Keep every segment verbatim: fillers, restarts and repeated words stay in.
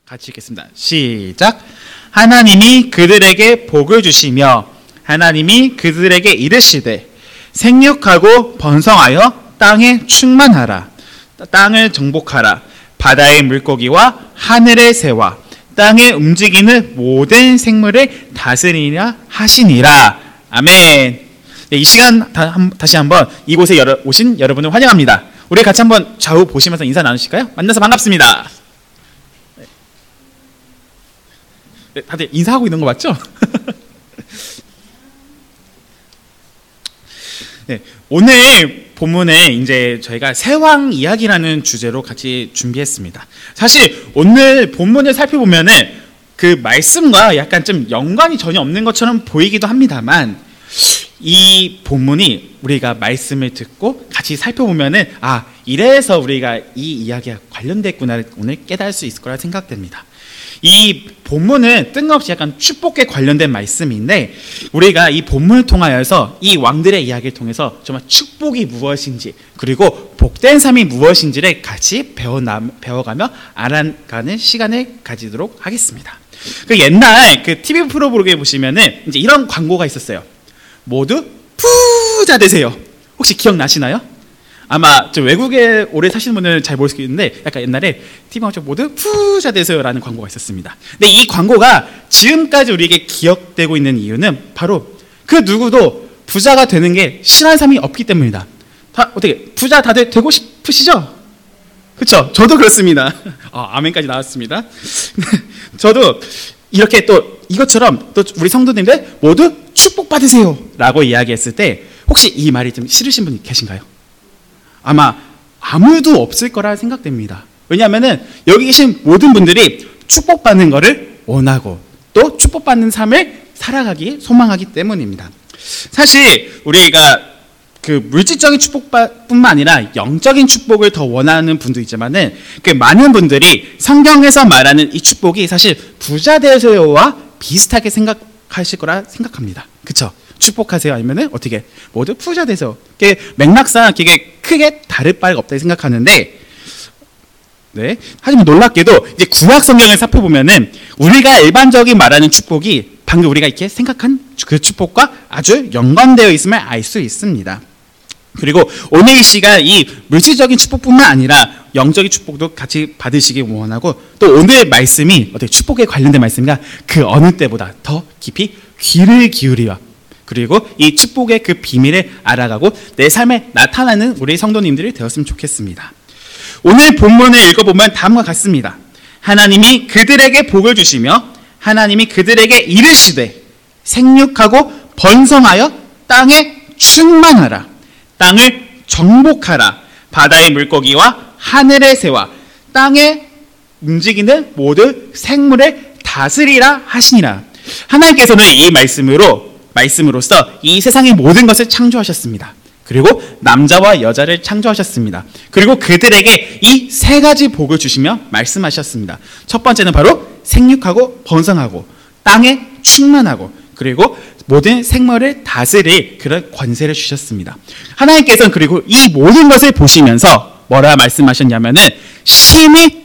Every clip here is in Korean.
같이 읽겠습니다. 시작. 하나님이 그들에게 복을 주시며 하나님이 그들에게 이르시되 생육하고 번성하여 땅에 충만하라. 땅을 정복하라. 바다의 물고기와 하늘의 새와 땅에 움직이는 모든 생물을 다스리라 하시니라. 아멘. 네, 이 시간 다, 한, 다시 한번 이곳에 여러, 오신 여러분을 환영합니다. 우리 같이 한번 좌우 보시면서 인사 나누실까요? 만나서 반갑습니다. 네, 다들 인사하고 있는 거 맞죠? 네, 오늘 본문에 이제 저희가 세왕 이야기라는 주제로 같이 준비했습니다. 사실 오늘 본문을 살펴보면은 그 말씀과 약간 좀 연관이 전혀 없는 것처럼 보이기도 합니다만, 이 본문이 우리가 말씀을 듣고 같이 살펴보면은 아, 이래서 우리가 이 이야기와 관련됐구나를 오늘 깨달을 수 있을 거라 생각됩니다. 이 본문은 뜬금없이 약간 축복에 관련된 말씀인데, 우리가 이 본문을 통하여서 이 왕들의 이야기를 통해서 정말 축복이 무엇인지 그리고 복된 삶이 무엇인지를 같이 배워나, 배워가며 알아가는 시간을 가지도록 하겠습니다. 그 옛날 그 티비 프로그램에 보시면은 이제 이런 광고가 있었어요. 모두 부자 되세요. 혹시 기억나시나요? 아마 저 외국에 오래 사시는 분들은 잘 모를 수 있는데, 약간 옛날에 티비에서 모두 부자 되세요라는 광고가 있었습니다. 근데 이 광고가 지금까지 우리에게 기억되고 있는 이유는 바로 그 누구도 부자가 되는 게 싫어하는 사람이 없기 때문이다. 다 어떻게 부자 다들 되고 싶으시죠? 그렇죠? 저도 그렇습니다. 아, 아멘까지 나왔습니다. 저도 이렇게 또 이것처럼 또 우리 성도님들 모두 축복받으세요라고 이야기했을 때 혹시 이 말이 좀 싫으신 분이 계신가요? 아마 아무도 없을 거라 생각됩니다. 왜냐하면은 여기 계신 모든 분들이 축복받는 것을 원하고 또 축복받는 삶을 살아가기 소망하기 때문입니다. 사실 우리가 그 물질적인 축복뿐만 아니라 영적인 축복을 더 원하는 분도 있지만은 그 많은 분들이 성경에서 말하는 이 축복이 사실 부자 되세요와 비슷하게 생각하실 거라 생각합니다. 그렇죠? 축복하세요 아니면은 어떻게 모두 부자 되세요. 그게 맥락상 그게 크게 다를 바가 없다고 생각하는데, 네. 하지만 놀랍게도 이제 구약 성경을 살펴보면은 우리가 일반적인 말하는 축복이 방금 우리가 이렇게 생각한 그 축복과 아주 연관되어 있음을 알 수 있습니다. 그리고 오늘 이 시간 이 물질적인 축복뿐만 아니라 영적인 축복도 같이 받으시기 원하고, 또 오늘 말씀이 어떻게 축복에 관련된 말씀이라 그 어느 때보다 더 깊이 귀를 기울여 그리고 이 축복의 그 비밀을 알아가고 내 삶에 나타나는 우리 성도님들이 되었으면 좋겠습니다. 오늘 본문을 읽어보면 다음과 같습니다. 하나님이 그들에게 복을 주시며 하나님이 그들에게 이르시되 생육하고 번성하여 땅에 충만하라. 땅을 정복하라. 바다의 물고기와 하늘의 새와 땅에 움직이는 모든 생물을 다스리라 하시니라. 하나님께서는 이 말씀으로 말씀으로써 이 세상의 모든 것을 창조하셨습니다. 그리고 남자와 여자를 창조하셨습니다. 그리고 그들에게 이 세 가지 복을 주시며 말씀하셨습니다. 첫 번째는 바로 생육하고 번성하고 땅에 충만하고 그리고 모든 생물을 다스릴 그런 권세를 주셨습니다. 하나님께서는 그리고 이 모든 것을 보시면서 뭐라 말씀하셨냐면은 심히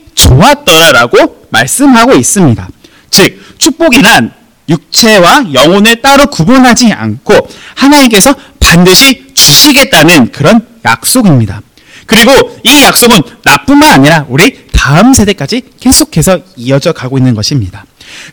좋았더라라고 말씀하고 있습니다. 즉 축복이란 육체와 영혼을 따로 구분하지 않고 하나님께서 반드시 주시겠다는 그런 약속입니다. 그리고 이 약속은 나뿐만 아니라 우리 다음 세대까지 계속해서 이어져 가고 있는 것입니다.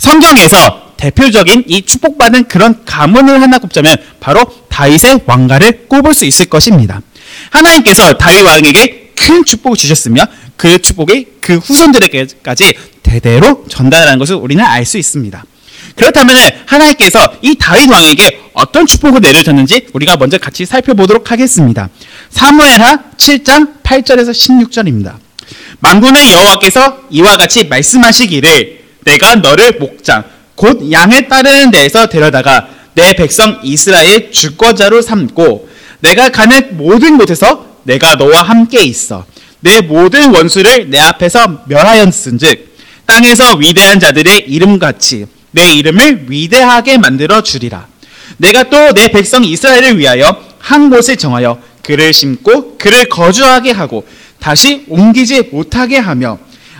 성경에서 대표적인 이 축복받은 그런 가문을 하나 꼽자면 바로 다윗의 왕가를 꼽을 수 있을 것입니다. 하나님께서 다윗 왕에게 큰 축복을 주셨으며 그 축복이 그 후손들에게까지 대대로 전달하는 것을 우리는 알 수 있습니다. 그렇다면 하나님께서 이 다윗 왕에게 어떤 축복을 내려줬는지 우리가 먼저 같이 살펴보도록 하겠습니다. 사무엘하 칠 장 팔 절에서 십육 절입니다. 만군의 여호와께서 이와 같이 말씀하시기를 내가 너를 목장 곧 양을 따르는 데에서 데려다가 내 백성 이스라엘 주권자로 삼고 내가 가는 모든 곳에서 내가 너와 함께 있어 내 모든 원수를 내 앞에서 멸하였은즉 땅에서 위대한 자들의 이름같이 내 이름을 위대하게 만들어 주리라. 내가 또 내 백성 이스라엘을 위하여 한 곳을 정하여 그를 심고 그를 거주하게 하고 다시 옮기지 못하게 하며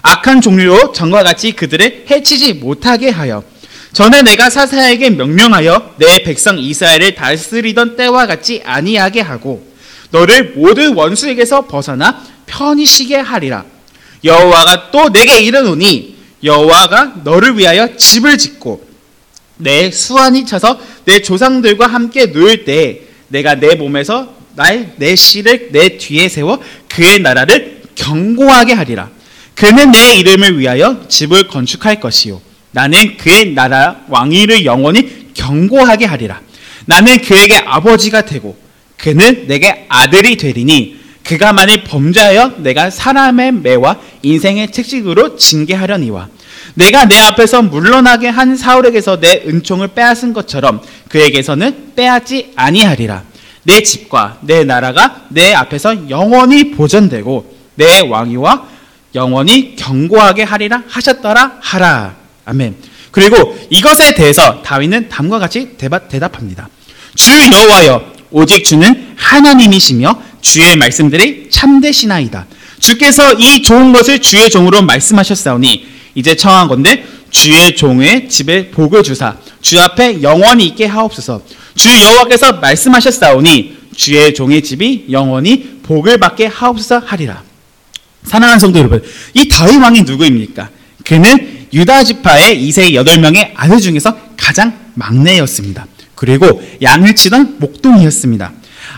악한 종류로 전과 같이 그들을 해치지 못하게 하여 전에 내가 사사에게 명령하여 내 백성 이스라엘을 다스리던 때와 같이 아니하게 하고 너를 모든 원수에게서 벗어나 편히 쉬게 하리라. 여호와가 또 내게 이르노니 여호와가 너를 위하여 집을 짓고 내 수완이 차서 내 조상들과 함께 누울 때에 내가 내 몸에서 날 내 씨를 내 뒤에 세워 그의 나라를 견고하게 하리라. 그는 내 이름을 위하여 집을 건축할 것이요 나는 그의 나라 왕위를 영원히 견고하게 하리라. 나는 그에게 아버지가 되고 그는 내게 아들이 되리니 그가 만일 범죄하여 내가 사람의 매와 인생의 책식으로 징계하려니와 내가 내 앞에서 물러나게 한 사울에게서 내 은총을 빼앗은 것처럼 그에게서는 빼앗지 아니하리라. 내 집과 내 나라가 내 앞에서 영원히 보존되고 내 왕위와 영원히 견고하게 하리라 하셨더라 하라. 아멘. 그리고 이것에 대해서 다윗은 다음과 같이 대답합니다. 주 여호와여 오직 주는 하나님이시며 주의 말씀들이 참되시나이다. 주께서 이 좋은 것을 주의 종으로 말씀하셨사오니 이제 청하건대 주의 종의 집에 복을 주사 주 앞에 영원히 있게 하옵소서. 주 여호와께서 말씀하셨사오니 주의 종의 집이 영원히 복을 받게 하옵소서 하리라. 사랑하는 성도 여러분, 이 다윗 왕이 누구입니까? 그는 유다 지파의 이세 여덟 명의 아들 중에서 가장 막내였습니다. 그리고 양을 치던 목동이었습니다.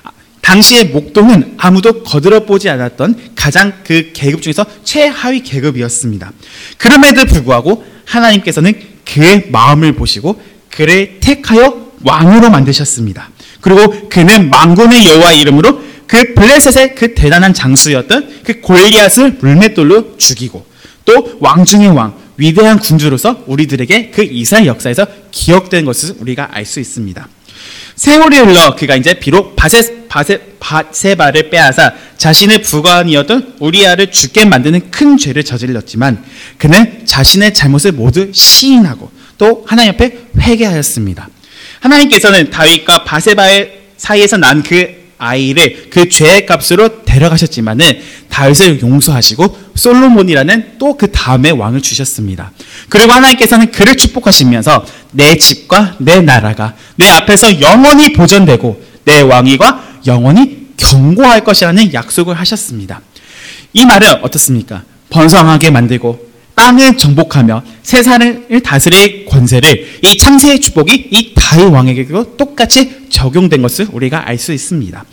당시의 목동은 아무도 거들어보지 않았던 가장 그 계급 중에서 최하위 계급이었습니다. 그럼에도 불구하고 하나님께서는 그의 마음을 보시고 그를 택하여 왕으로 만드셨습니다. 그리고 그는 만군의 여호와 이름으로 그 블레셋의 그 대단한 장수였던 그 골리앗을 물맷돌로 죽이고 또 왕 중의 왕, 위대한 군주로서 우리들에게 그 이스라엘 역사에서 기억된 것을 우리가 알 수 있습니다. 세월이 흘러 그가 이제 비록 바세, 바세, 바세바를 빼앗아 자신의 부관이었던 우리아를 죽게 만드는 큰 죄를 저질렀지만 그는 자신의 잘못을 모두 시인하고 또 하나님 앞에 회개하였습니다. 하나님께서는 다윗과 바세바의 사이에서 난 그 아이를 그 죄의 값으로 데려가셨지만은 다윗을 용서하시고 솔로몬이라는 또 그 다음에 왕을 주셨습니다. 그리고 하나님께서는 그를 축복하시면서 내 집과 내 나라가 내 앞에서 영원히 보존되고 내 왕위가 영원히 견고할 것이라는 약속을 하셨습니다. 이 말은 어떻습니까? 번성하게 만들고 땅을 정복하며 세상을 다스릴 권세를 이 창세의 축복이 이 다윗 왕에게도 똑같이 적용된 것을 우리가 알 수 있습니다.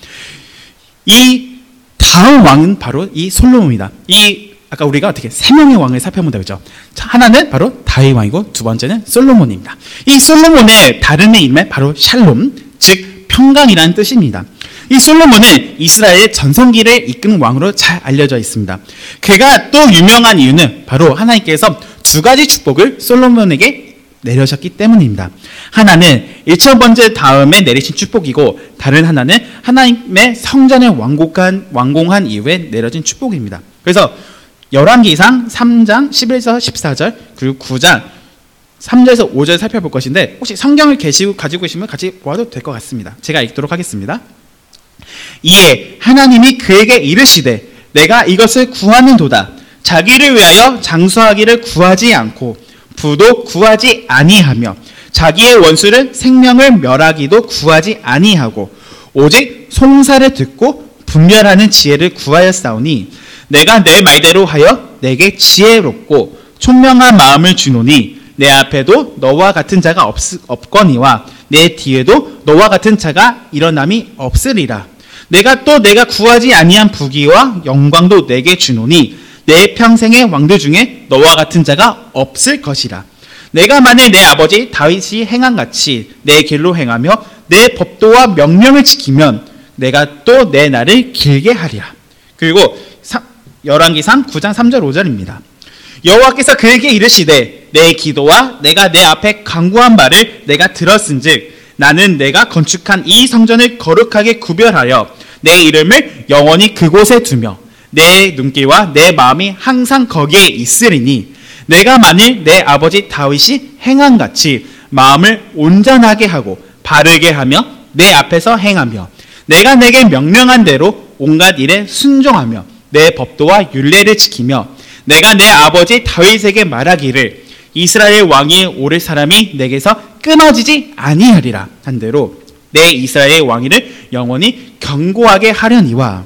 이 다음 왕은 바로 이 솔로몬입니다. 이 아까 우리가 어떻게 세 명의 왕을 살펴본다 그랬죠. 하나는 바로 다윗 왕이고 두 번째는 솔로몬입니다. 이 솔로몬의 다름의 이름은 바로 샬롬, 즉 평강이라는 뜻입니다. 이 솔로몬은 이스라엘의 전성기를 이끄는 왕으로 잘 알려져 있습니다. 그가 또 유명한 이유는 바로 하나님께서 두 가지 축복을 솔로몬에게 내려셨기 때문입니다. 하나는 일천 번째 다음에 내리신 축복이고 다른 하나는 하나님의 성전을 완공한, 완공한 이후에 내려진 축복입니다. 그래서 열왕기상 삼 장 십일 절 십사 절 그리고 구 장 삼 절에서 오 절 살펴볼 것인데 혹시 성경을 계시고 가지고 계시면 같이 보아도 될 것 같습니다. 제가 읽도록 하겠습니다. 이에 하나님이 그에게 이르시되 내가 이것을 구하는도다. 자기를 위하여 장수하기를 구하지 않고 부도 구하지 아니하며 자기의 원수를 생명을 멸하기도 구하지 아니하고 오직 송사를 듣고 분별하는 지혜를 구하였사오니 내가 내 말대로 하여 내게 지혜롭고 총명한 마음을 주노니 내 앞에도 너와 같은 자가 없, 없거니와 내 뒤에도 너와 같은 자가 일어남이 없으리라. 내가 또 내가 구하지 아니한 부귀와 영광도 내게 주노니 내 평생의 왕들 중에 너와 같은 자가 없을 것이라. 내가 만일 내 아버지 다윗이 행한 같이 내 길로 행하며 내 법도와 명령을 지키면 내가 또 내 날을 길게 하리라. 그리고 열왕기상 구 장 삼 절 오 절입니다. 여호와께서 그에게 이르시되 내 기도와 내가 내 앞에 간구한 바를 내가 들었은즉 나는 내가 건축한 이 성전을 거룩하게 구별하여 내 이름을 영원히 그곳에 두며 내 눈길과 내 마음이 항상 거기에 있으리니 내가 만일 내 아버지 다윗이 행한 같이 마음을 온전하게 하고 바르게 하며 내 앞에서 행하며 내가 내게 명령한 대로 온갖 일에 순종하며 내 법도와 율례를 지키며 내가 내 아버지 다윗에게 말하기를 이스라엘 왕이 오를 사람이 내게서 끊어지지 아니하리라 한 대로 내 이스라엘 왕위를 영원히 견고하게 하려니와.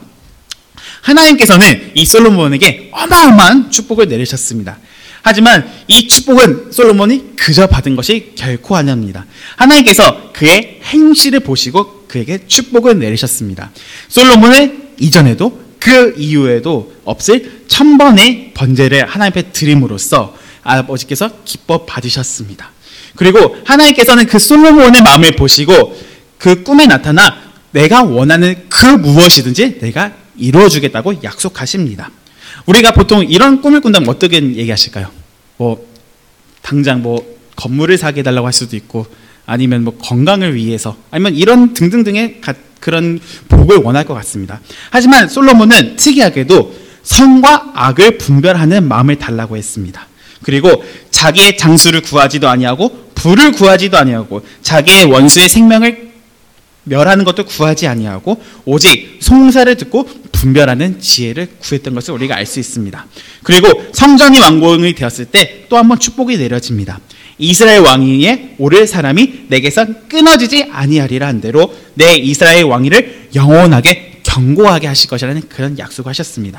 하나님께서는 이 솔로몬에게 어마어마한 축복을 내리셨습니다. 하지만 이 축복은 솔로몬이 그저 받은 것이 결코 아닙니다. 하나님께서 그의 행실을 보시고 그에게 축복을 내리셨습니다. 솔로몬은 이전에도 그 이후에도 없을 천번의 번제를 하나님 앞에 드림으로써 아버지께서 기뻐 받으셨습니다. 그리고 하나님께서는 그 솔로몬의 마음을 보시고 그 꿈에 나타나 내가 원하는 그 무엇이든지 내가 이루어주겠다고 약속하십니다. 우리가 보통 이런 꿈을 꾼다면 어떻게 얘기하실까요? 뭐 당장 뭐 건물을 사게 해달라고 할 수도 있고, 아니면 뭐 건강을 위해서, 아니면 이런 등등등의 가, 그런 복을 원할 것 같습니다. 하지만 솔로몬은 특이하게도 선과 악을 분별하는 마음을 달라고 했습니다. 그리고 자기의 장수를 구하지도 아니하고 부를 구하지도 아니하고 자기의 원수의 생명을 멸하는 것도 구하지 아니하고 오직 송사를 듣고 분별하는 지혜를 구했던 것을 우리가 알 수 있습니다. 그리고 성전이 완공이 되었을 때 또 한 번 축복이 내려집니다. 이스라엘 왕위에 오를 사람이 내게서 끊어지지 아니하리라 한 대로 내 이스라엘 왕위를 영원하게 견고하게 하실 것이라는 그런 약속을 하셨습니다.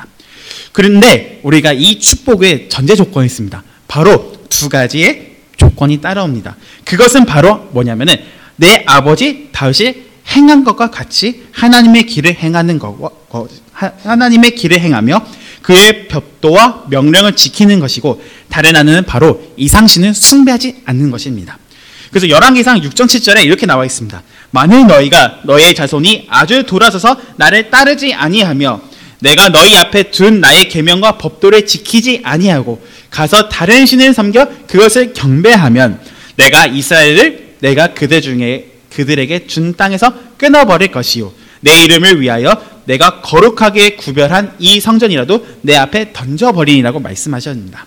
그런데 우리가 이 축복의 전제 조건이 있습니다. 바로 두 가지의 조건이 따라옵니다. 그것은 바로 뭐냐면은 내 아버지 다윗이 행한 것과 같이 하나님의 길을 행하는 것, 하나님의 길을 행하며 그의 법도와 명령을 지키는 것이고, 다른 하나는 바로 이상신을 숭배하지 않는 것입니다. 그래서 열왕기상 육 장 칠 절에 이렇게 나와 있습니다. 만일 너희가 너희의 자손이 아주 돌아서서 나를 따르지 아니하며 내가 너희 앞에 둔 나의 계명과 법도를 지키지 아니하고 가서 다른 신을 섬겨 그것을 경배하면 내가 이스라엘을 내가 그들 중에 그들에게 준 땅에서 끊어버릴 것이요 내 이름을 위하여 내가 거룩하게 구별한 이 성전이라도 내 앞에 던져버리니라고 말씀하셨습니다.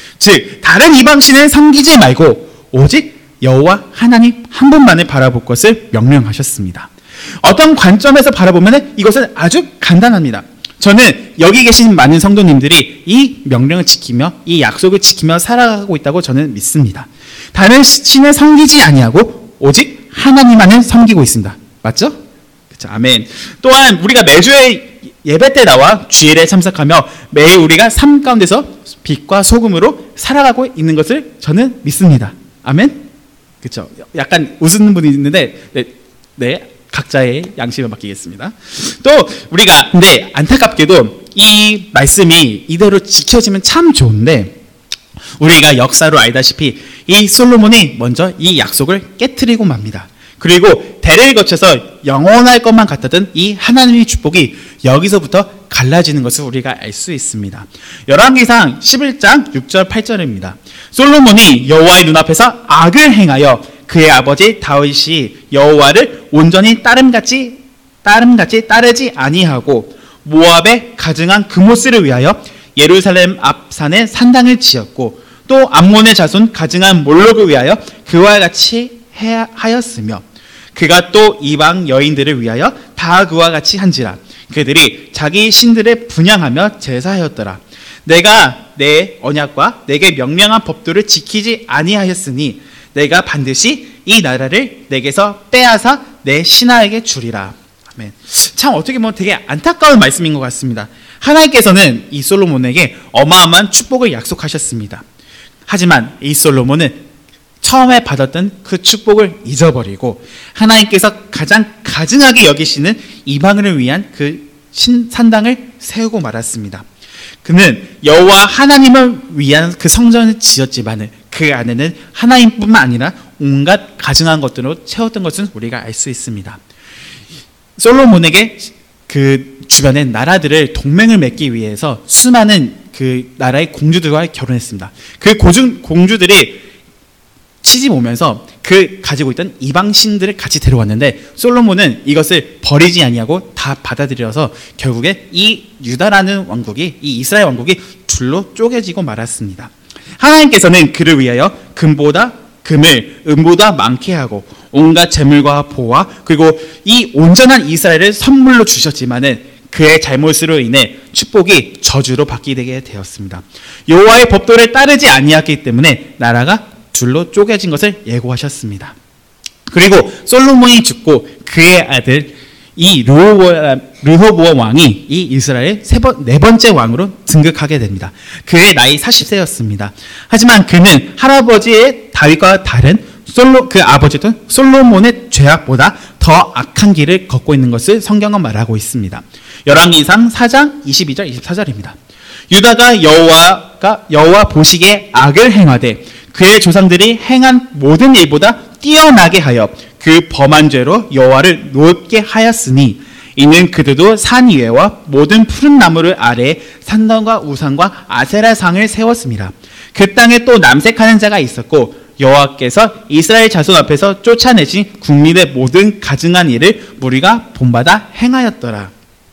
즉 다른 이방신을 섬기지 말고 오직 여호와 하나님 한 분만을 바라볼 것을 명령하셨습니다. 어떤 관점에서 바라보면 이것은 아주 간단합니다. 저는 여기 계신 많은 성도님들이 이 명령을 지키며 이 약속을 지키며 살아가고 있다고 저는 믿습니다. 다른 신을 섬기지 아니하고 오직 하나님만을 섬기고 있습니다. 맞죠? 그렇죠. 아멘. 또한 우리가 매주의 예배 때 나와 주일에 참석하며 매일 우리가 삶 가운데서 빛과 소금으로 살아가고 있는 것을 저는 믿습니다. 아멘. 그렇죠. 약간 웃는 분이 있는데 네, 네 각자의 양심을 맡기겠습니다. 또 우리가 근데 안타깝게도 이 말씀이 이대로 지켜지면 참 좋은데 우리가 역사로 알다시피 이 솔로몬이 먼저 이 약속을 깨트리고 맙니다. 그리고 대를 거쳐서 영원할 것만 같았던 이 하나님의 축복이 여기서부터 갈라지는 것을 우리가 알 수 있습니다. 열왕기상 십일 장 육 절 팔 절입니다. 솔로몬이 여호와의 눈앞에서 악을 행하여 그의 아버지 다윗이 여호와를 온전히 따름같이 따름같이 따르지 아니하고 모압에 가증한 그모스를 위하여 예루살렘 앞산에 산당을 지었고 또 암몬의 자손 가증한 몰록을 위하여 그와 같이 하였으며 그가 또 이방 여인들을 위하여 다 그와 같이 한지라 그들이 자기 신들을 분향하며 제사하였더라. 내가 내 언약과 내게 명령한 법도를 지키지 아니하였으니 내가 반드시 이 나라를 내게서 빼앗아 내 신하에게 주리라. 아멘. 참 어떻게 보면 되게 안타까운 말씀인 것 같습니다. 하나님께서는 이 솔로몬에게 어마어마한 축복을 약속하셨습니다. 하지만 이 솔로몬은 처음에 받았던 그 축복을 잊어버리고 하나님께서 가장 가증하게 여기시는 이방을 위한 그 신, 산당을 세우고 말았습니다. 그는 여호와 하나님을 위한 그 성전을 지었지만 그 안에는 하나님뿐만 아니라 온갖 가증한 것들로 채웠던 것은 우리가 알 수 있습니다. 솔로몬에게 그 주변의 나라들을 동맹을 맺기 위해서 수많은 그 나라의 공주들과 결혼했습니다. 그 고중, 공주들이 시집 오면서 그 가지고 있던 이방 신들을 같이 데려왔는데 솔로몬은 이것을 버리지 아니하고 다 받아들여서 결국에 이 유다라는 왕국이 이 이스라엘 왕국이 둘로 쪼개지고 말았습니다. 하나님께서는 그를 위하여 금보다 금을 은보다 많게 하고 온갖 재물과 보화 그리고 이 온전한 이스라엘을 선물로 주셨지만은 그의 잘못으로 인해 축복이 저주로 바뀌게 되었습니다. 여호와의 법도를 따르지 아니했기 때문에 나라가 둘로 쪼개진 것을 예고하셨습니다. 그리고 솔로몬이 죽고 그의 아들 이 르호보암 왕이 이 이스라엘 세 번, 네 번째 왕으로 등극하게 됩니다. 그의 나이 사십 세였습니다. 하지만 그는 할아버지의 다윗과 다른 솔로, 그 아버지도 솔로몬의 죄악보다 더 악한 길을 걷고 있는 것을 성경은 말하고 있습니다. 열왕기상 사 장 이십이 절 이십사 절입니다. 유다가 여호와가 여호와 보시기에 악을 행하되 그의 조상들이 행한 모든 일보다 뛰어나게 하여 그 범한 죄로 여호와를 높게 하였으니 이는 그들도 산 위에와 모든 푸른 나무를 아래에 산당과 우상과 아세라상을 세웠습니다. 그 땅에 또 남색하는 자가 있었고 여호와께서 이스라엘 자손 앞에서 쫓아내신 국민의 모든 가증한 일을 무리가 본받아 행하였더라.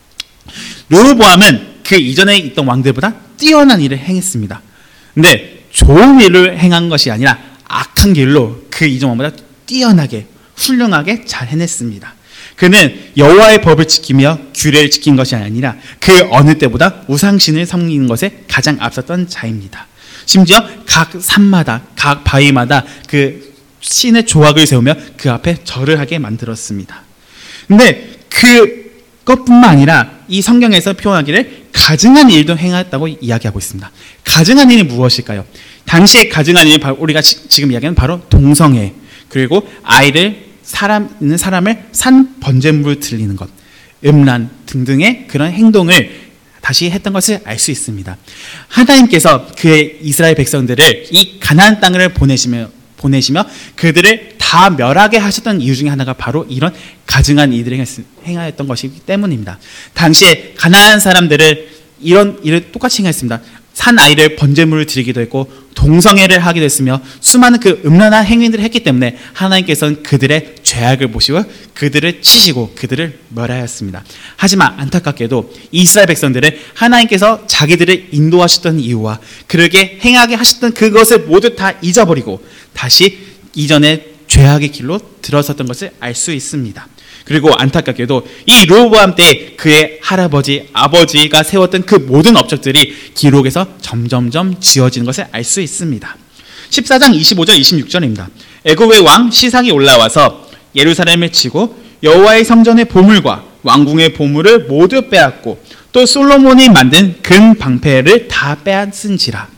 르호보암은 그 이전에 있던 왕들보다 뛰어난 일을 행했습니다. 근데 좋은 일을 행한 것이 아니라 악한 길로 그 이전 왕보다 뛰어나게 훌륭하게 잘 해냈습니다. 그는 여호와의 법을 지키며 규례를 지킨 것이 아니라 그 어느 때보다 우상신을 섬기는 것에 가장 앞섰던 자입니다. 심지어 각 산마다 각 바위마다 그 신의 조각을 세우며 그 앞에 절을 하게 만들었습니다. 근데 그것뿐만 아니라 이 성경에서 표현하기를 가증한 일도 행했다고 이야기하고 있습니다. 가증한 일이 무엇일까요? 당시에 가증한 일이 바로 우리가 지, 지금 이야기하는 바로 동성애, 그리고 아이를 사람 있는 사람을 산 번제물을 드리는 것, 음란 등등의 그런 행동을 다시 했던 것을 알 수 있습니다. 하나님께서 그의 이스라엘 백성들을 이 가나안 땅을 보내시며 보내시며 그들을 다 멸하게 하셨던 이유 중에 하나가 바로 이런 가증한 일들을 행하였던 것이기 때문입니다. 당시에 가나안 사람들을 이런 일을 똑같이 행했습니다. 산 아이를 번제물을 드리기도 했고 동성애를 하기도 했으며 수많은 그 음란한 행위들을 했기 때문에 하나님께서는 그들의 죄악을 보시고 그들을 치시고 그들을 멸하였습니다. 하지만 안타깝게도 이스라엘 백성들은 하나님께서 자기들을 인도하셨던 이유와 그렇게 행하게 하셨던 그것을 모두 다 잊어버리고 다시 이전의 죄악의 길로 들어섰던 것을 알 수 있습니다. 그리고 안타깝게도 이 르호보암 때 그의 할아버지, 아버지가 세웠던 그 모든 업적들이 기록에서 점점점 지워지는 것을 알 수 있습니다. 십사 장 이십오 절 이십육 절입니다. 애굽의 왕 시삭이 올라와서 예루살렘을 치고 여호와의 성전의 보물과 왕궁의 보물을 모두 빼앗고 또 솔로몬이 만든 금 방패를 다 빼앗은지라.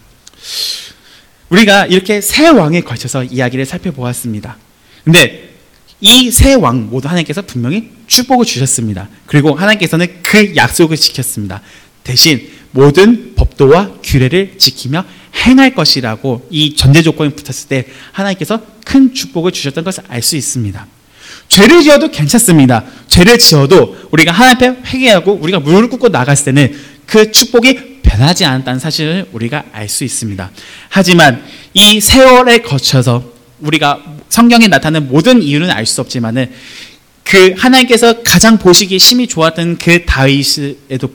우리가 이렇게 세 왕에 걸쳐서 이야기를 살펴보았습니다. 근데 이 세 왕 모두 하나님께서 분명히 축복을 주셨습니다. 그리고 하나님께서는 그 약속을 지켰습니다. 대신 모든 법도와 규례를 지키며 행할 것이라고 이 전제 조건이 붙었을 때 하나님께서 큰 축복을 주셨던 것을 알 수 있습니다. 죄를 지어도 괜찮습니다. 죄를 지어도 우리가 하나님 앞에 회개하고 우리가 무릎을 꿇고 나갔을 때는 그 축복이 변하지 않았다는 사실을 우리가 알 수 있습니다. 하지만 이 세월에 거쳐서 우리가 성경에 나타나는 모든 이유는 알 수 없지만은 그 하나님께서 가장 보시기에 심히 좋았던 그 다윗에도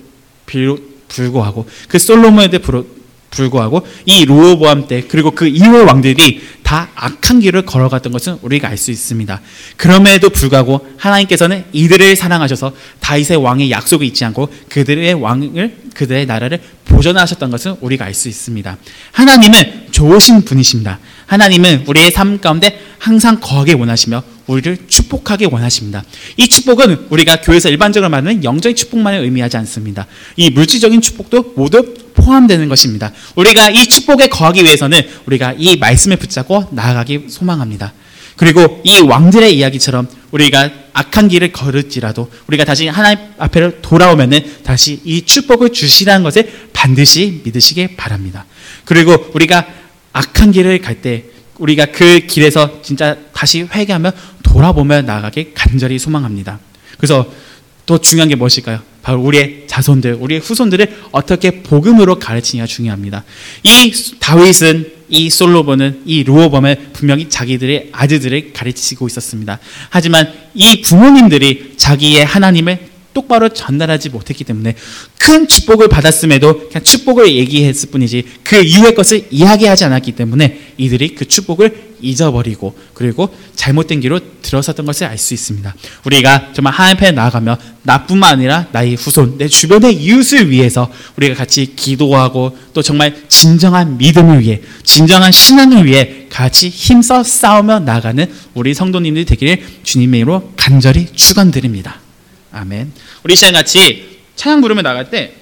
불구하고 그 솔로몬에도 불구하고 이 르호보암 때 그리고 그 이후의 왕들이 다 악한 길을 걸어갔던 것은 우리가 알 수 있습니다. 그럼에도 불구하고 하나님께서는 이들을 사랑하셔서 다윗의 왕의 약속을 잊지 않고 그들의 왕을 그들의 나라를 보존하셨던 것은 우리가 알 수 있습니다. 하나님은 좋으신 분이십니다. 하나님은 우리의 삶 가운데 항상 거하게 원하시며 우리를 축복하게 원하십니다. 이 축복은 우리가 교회에서 일반적으로 말하는 영적인 축복만을 의미하지 않습니다. 이 물질적인 축복도 모두 포함되는 것입니다. 우리가 이 축복에 거하기 위해서는 우리가 이 말씀을 붙잡고 나아가기 소망합니다. 그리고 이 왕들의 이야기처럼 우리가 악한 길을 걸을지라도 우리가 다시 하나님 앞에 돌아오면은 다시 이 축복을 주시라는 것을 반드시 믿으시기 바랍니다. 그리고 우리가 악한 길을 갈 때 우리가 그 길에서 진짜 다시 회개하며 돌아보며 나아가길 간절히 소망합니다. 그래서 더 중요한 게 무엇일까요? 바로 우리의 자손들, 우리의 후손들을 어떻게 복음으로 가르치느냐 중요합니다. 이 다윗은, 이 솔로몬은, 이 르호보암은 분명히 자기들의 아들들을 가르치고 있었습니다. 하지만 이 부모님들이 자기의 하나님을 똑바로 전달하지 못했기 때문에 큰 축복을 받았음에도 그냥 축복을 얘기했을 뿐이지 그 이후의 것을 이야기하지 않았기 때문에 이들이 그 축복을 잊어버리고 그리고 잘못된 길로 들어섰던 것을 알 수 있습니다. 우리가 정말 하나님 앞에 나아가며 나뿐만 아니라 나의 후손, 내 주변의 이웃을 위해서 우리가 같이 기도하고 또 정말 진정한 믿음을 위해, 진정한 신앙을 위해 같이 힘써 싸우며 나아가는 우리 성도님들이 되기를 주님의 이름으로 간절히 축원드립니다. 아멘. 우리 시간 같이 찬양 부르며 나갈 때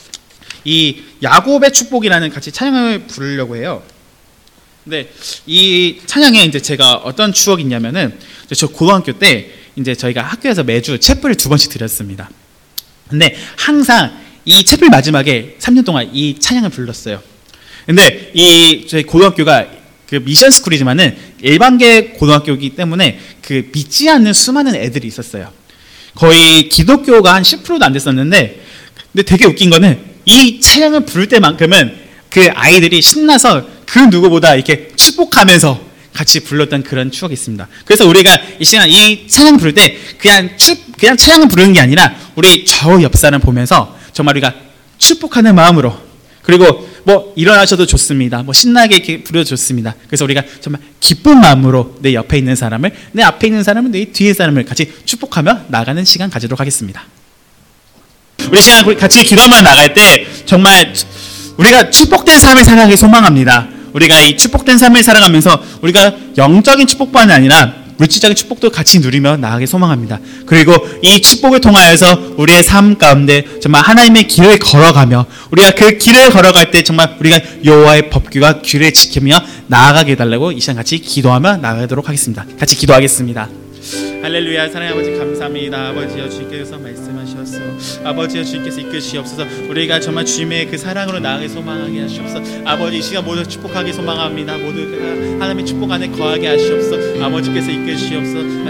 이 야곱의 축복이라는 같이 찬양을 부르려고 해요. 근데 이 찬양에 이제 제가 어떤 추억이 있냐면은 저 고등학교 때 이제 저희가 학교에서 매주 채플을 두 번씩 드렸습니다. 근데 항상 이 채플 마지막에 삼 년 동안 이 찬양을 불렀어요. 근데 이 저희 고등학교가 그 미션 스쿨이지만은 일반계 고등학교이기 때문에 그 믿지 않는 수많은 애들이 있었어요. 거의 기독교가 한 십 퍼센트도 안 됐었는데, 근데 되게 웃긴 거는 이 찬양을 부를 때만큼은 그 아이들이 신나서 그 누구보다 이렇게 축복하면서 같이 불렀던 그런 추억이 있습니다. 그래서 우리가 이 시간 이 찬양 부를 때 그냥 축 그냥 찬양을 부르는 게 아니라 우리 저 옆 사람 보면서 정말 우리가 축복하는 마음으로, 그리고 뭐 일어나셔도 좋습니다. 뭐 신나게 이렇게 부려도 좋습니다. 그래서 우리가 정말 기쁜 마음으로 내 옆에 있는 사람을, 내 앞에 있는 사람을, 내 뒤에 사람을 같이 축복하며 나가는 시간 가지도록 하겠습니다. 우리 시간 같이 기도하며 나갈 때 정말 우리가 축복된 삶을 살아가기 소망합니다. 우리가 이 축복된 삶을 살아가면서 우리가 영적인 축복만이 아니라 물질적인 축복도 같이 누리며 나아가기 소망합니다. 그리고 이 축복을 통하여서 우리의 삶 가운데 정말 하나님의 길을 걸어가며 우리가 그 길을 걸어갈 때 정말 우리가 여호와의 법규와 규례를 지키며 나아가게 해달라고 이 시간 같이 기도하며 나아가도록 하겠습니다. 같이 기도하겠습니다. 할렐루야. 사랑하는 아버지 감사합니다. 아버지여, 주님께서 말씀하셨소. 아버지여, 주님께서 이끄시옵소서. 우리가 정말 주님의 그 사랑으로 나아가게 소망하게 하시옵소서. 아버지, 이 시간 모두 축복하게 소망합니다. 모두 하나님의 축복 안에 거하게 하시옵소서. 아버지께서 이끄시옵소서.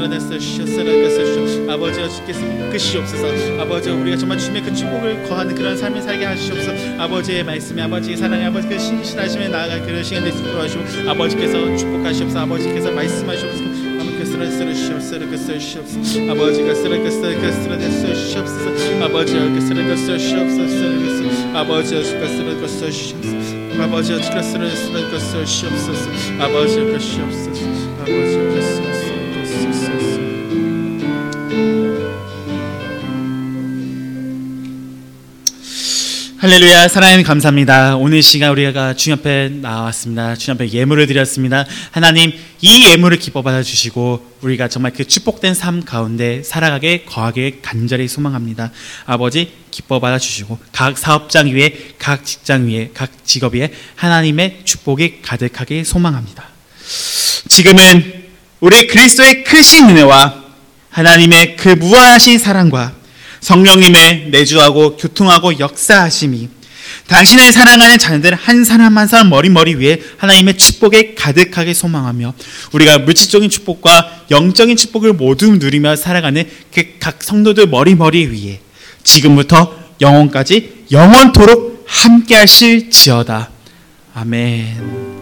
아버지여, 주께서 이끄시옵소서. 아버지여, 우리가 정말 주님의 그 축복을 거하는 그런 삶을 살게 하시옵소서. 아버지의 말씀에, 아버지의 사랑에, 아버지 그 신실하심에 나아갈 그런 시간 되시도록 하시고, 아버지께서 축복하시옵소서. 아버지께서 말씀하시옵소서. 아버지가 쓰레기 쓰레기 쓰레기 쓰시옵소서. 아버지가 쓰레기 쓰시옵소서. 아버지가 쓰레기 쓰시옵소서. 아버지가 쓰레기 쓰시옵소서. 아버지가 쓰시옵소서. 아버지가 쓰시옵소서. 할렐루야. 사랑하님 감사합니다. 오늘 시간 우리가 주님 앞에 나왔습니다. 주님 앞에 예물을 드렸습니다. 하나님, 이 예물을 기뻐 받아주시고 우리가 정말 그 축복된 삶 가운데 살아가게 거하게 간절히 소망합니다. 아버지, 기뻐 받아주시고 각 사업장 위에, 각 직장 위에, 각 직업 위에 하나님의 축복이 가득하게 소망합니다. 지금은 우리 그리스도의 크신 은혜와 하나님의 그 무한하신 사랑과 성령님의 내주하고 교통하고 역사하심이 당신을 사랑하는 자녀들 한 사람 한 사람 머리머리 위에 하나님의 축복에 가득하게 소망하며 우리가 물질적인 축복과 영적인 축복을 모두 누리며 살아가는 그 각 성도들 머리머리 위에 지금부터 영원까지 영원토록 함께 하실지어다. 아멘.